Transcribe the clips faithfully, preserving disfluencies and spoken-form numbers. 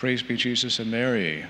Praise be Jesus and Mary.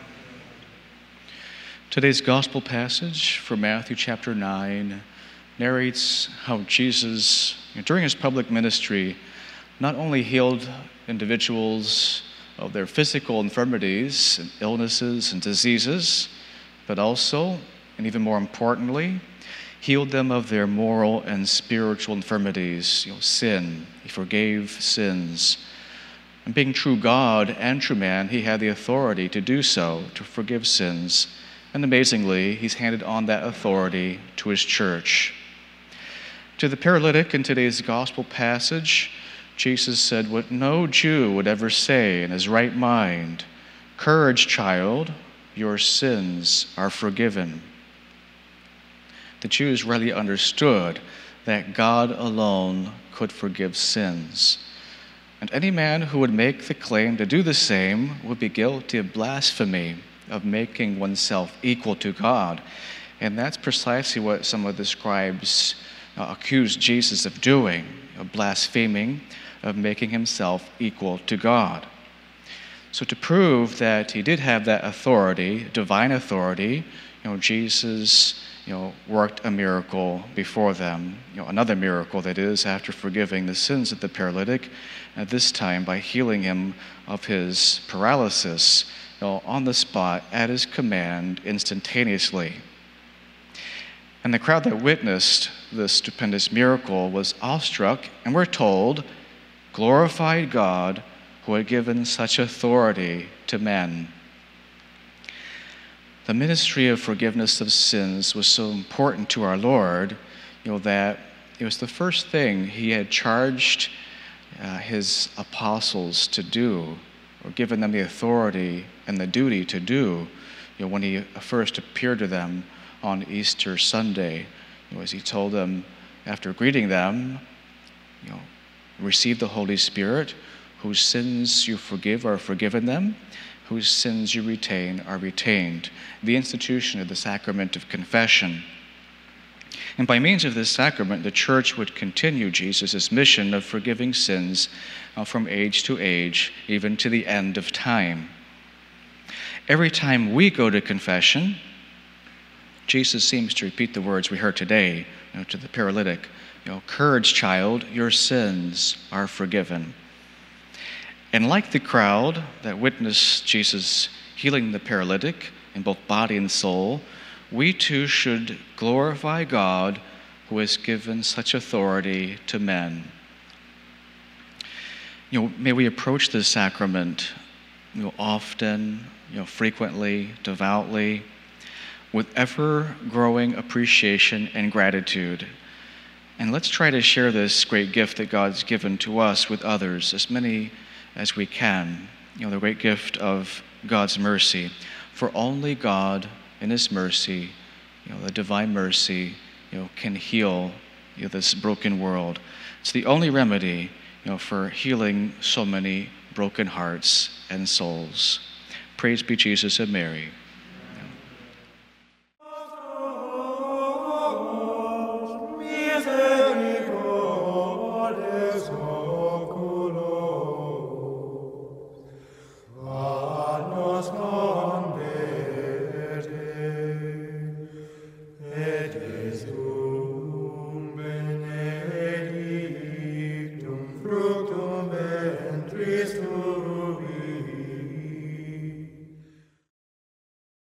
Today's gospel passage from Matthew chapter nine narrates how Jesus, during his public ministry, not only healed individuals of their physical infirmities and illnesses and diseases, but also, and even more importantly, healed them of their moral and spiritual infirmities, you know, sin. He forgave sins. And being true God and true man, he had the authority to do so, to forgive sins. And amazingly, he's handed on that authority to his church. To the paralytic in today's gospel passage, Jesus said what no Jew would ever say in his right mind: "Courage, child, your sins are forgiven." The Jews rightly understood that God alone could forgive sins. And any man who would make the claim to do the same would be guilty of blasphemy, of making oneself equal to God. And that's precisely what some of the scribes uh, accused Jesus of doing, of blaspheming, of making himself equal to God. So to prove that he did have that authority, divine authority, you know, Jesus, you know, worked a miracle before them. You know, another miracle, that is, after forgiving the sins of the paralytic, at this time by healing him of his paralysis, you know, on the spot, at his command, instantaneously. And the crowd that witnessed this stupendous miracle was awestruck, and we're told, glorified God who had given such authority to men. The ministry of forgiveness of sins was so important to our Lord, you know, that it was the first thing he had charged uh, his apostles to do, or given them the authority and the duty to do, you know, when he first appeared to them on Easter Sunday. You know, as he told them, after greeting them, you know, receive the Holy Spirit, whose sins you forgive are forgiven them, whose sins you retain are retained. The institution of the sacrament of confession. And by means of this sacrament, the church would continue Jesus' mission of forgiving sins uh, from age to age, even to the end of time. Every time we go to confession, Jesus seems to repeat the words we heard today, you know, to the paralytic, you know, "Courage, child, your sins are forgiven." And like the crowd that witnessed Jesus healing the paralytic in both body and soul, we too should glorify God who has given such authority to men. You know, may we approach this sacrament, you know, often, you know, frequently, devoutly, with ever-growing appreciation and gratitude. And let's try to share this great gift that God's given to us with others, as many as we can. You know, the great gift of God's mercy. For only God in his mercy, you know, the divine mercy, you know, can heal, you know, this broken world. It's the only remedy, you know, for healing so many broken hearts and souls. Praise be Jesus and Mary. Fructum ventris tui,